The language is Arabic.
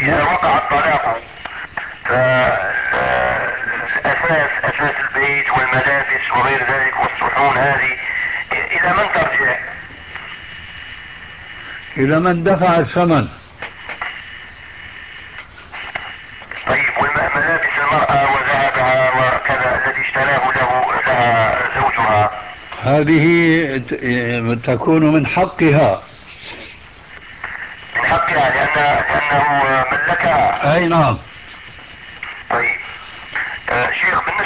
إذا وقع الطلاق أساس البيت والملابس وغير ذلك والصحون هذه إلى من ترجع؟ إلى من دفع الثمن. طيب والملابس المرأة وذهبها وكذا الذي اشتراه لها زوجها؟ هذه تكون من حقها. من حقها لأنه ملكها. أي نعم. طيب شيخ، بالنسبة